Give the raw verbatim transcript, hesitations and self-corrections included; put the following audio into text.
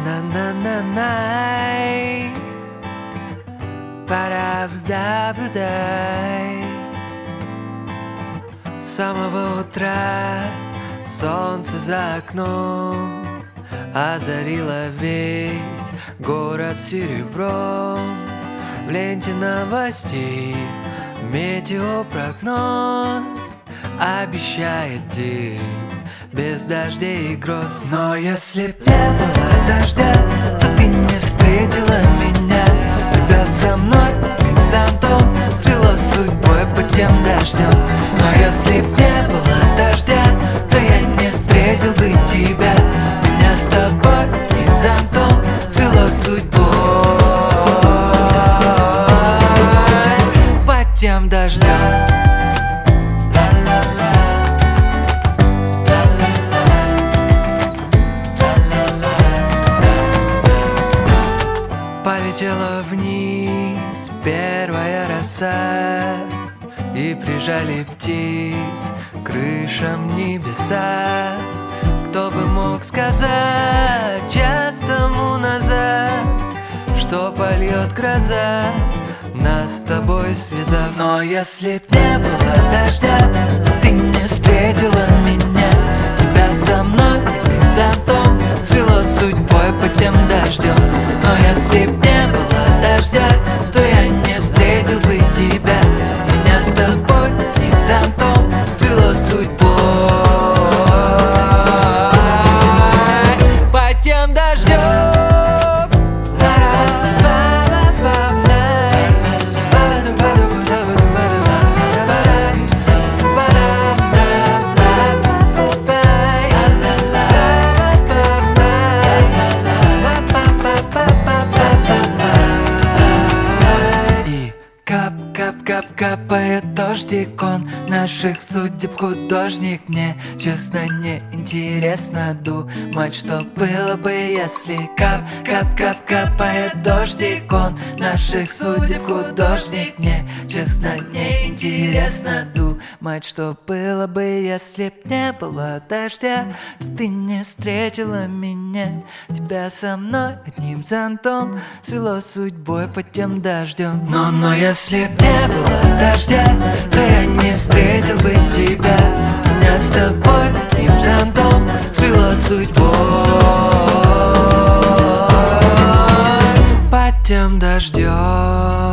На-на-на-най, пара-да-да-дай. С самого утра солнце за окном озарило весь город серебром. В ленте новостей метеопрогноз обещает день без дождей и гроз. Но если б не было дождя, то ты не встретила меня. Тебя со мной моим зонтом свело судьбой под тем дождем. Но если б не было дождя, то я не встретил бы тебя. Меня с тобой моим зонтом свело судьбой под тем дождем. Полетела вниз первая роса, и прижали птиц к крышам небеса. Кто бы мог сказать час тому назад, что польет гроза, нас с тобой связав. Но если б не было дождя, то ты не встретила меня. Тебя со мной моим зонтом свело судьбой под тем дождем. Но если б не было дождя, то я не встретил бы тебя. Меня с тобой моим зонтом свело судьбой под тем дождем. Капает дождик, он наших судеб художник. Мне, честно, не интересно думать, что было бы, если кап, кап, кап, капает дождик, он наших судеб художник. Мне, честно, не интересно думать, что было бы, если б не было дождя, то ты не встретила меня. Тебя со мной одним зонтом свело судьбой под тем дождем. Но, но если б не было дождя, то я не встретил бы тебя. Меня с тобой одним зонтом свело судьбой под тем дождем.